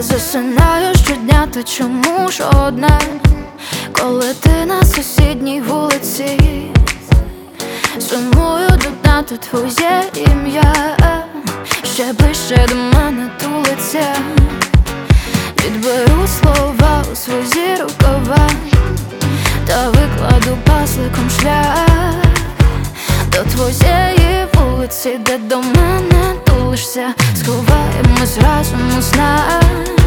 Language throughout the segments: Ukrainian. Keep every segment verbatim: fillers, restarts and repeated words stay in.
Я засинаю щодня, та чому ж одна, коли ти на сусідній вулиці? Сумую до дна, то твоє ім'я ще ближче до мене тулиться. Відберу слова у свої рукава та викладу пасликом шлях до твоєї вулиці, де до мене тулишся. Сховаємось разом у снах.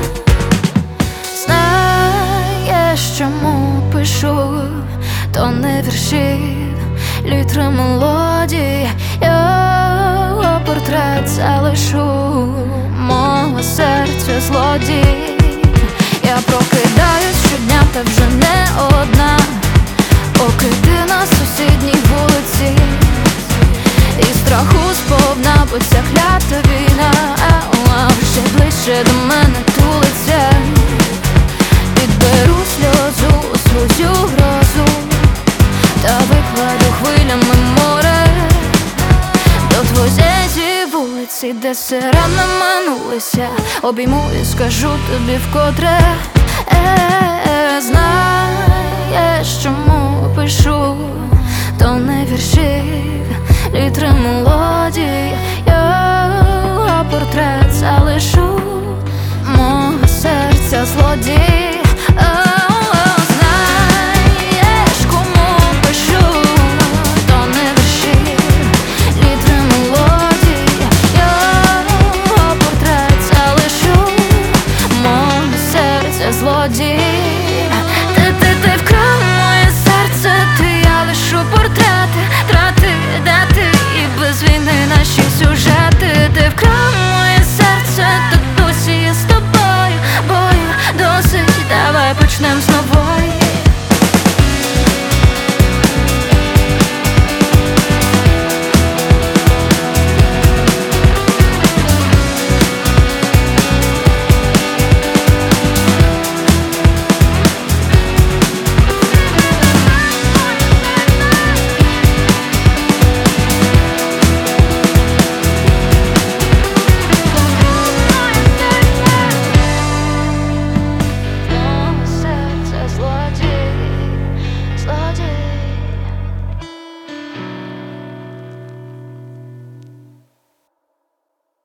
Знаєш, чому пишу, то не вірші, літри мелодії, його портрет залишу мого серця злодій. Я прокидаюсь щодня, та вже не одна, поки ти на сусідній вулиці, і страху сповна, бо ця клята війна а вже ближче до мене тулиться. Підберу сльозу у свою грозу та викладу хвилями море до твоєї вулиці, де сирена минулися. Обійму і скажу тобі вкотре, е-е-е, знаєш, чому пишу, то не вірші, літри мелодії, його портрет залишу мого серця злодій. Ти, ти, ти вкрав моє серце, ти, я лишу портрети, трати, дати і без війни наші сюжети. Ти вкрав моє серце, то досі я з тобою, бою досить, давай почнем з